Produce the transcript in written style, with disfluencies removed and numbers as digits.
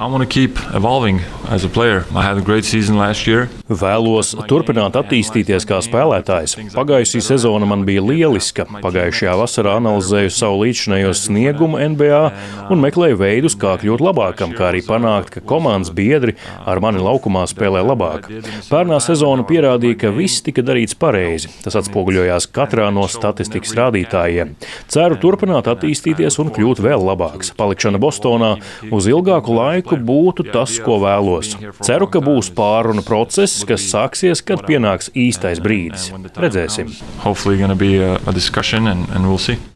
I want to keep evolving as a player. I had a great season last year. Vēlos turpināt attīstīties kā spēlētājs. Pagājušā sezona man bija lieliska. Pagājušajā vasarā analizēju savu līdzinējo sniegumu NBA un meklēju veidus, kā kļūt labākam, kā arī panākt, ka komandas biedri ar mani laukumā spēlē labāk. Pērnā sezona pierādīja, ka viss tika darīts pareizi. Tas atspoguļojās katrā no statistikas rādītājiem. Ceru turpināt attīstīties un kļūt vēl labāks. Palikšana Bostonā uz ilgāku laiku būtu tas, ko vēlos. Ceru, ka būs pārrunu process, kas sāksies, kad pienāks īstais brīdis. Redzēsim. Hopefully gonna be a discussion and we'll see.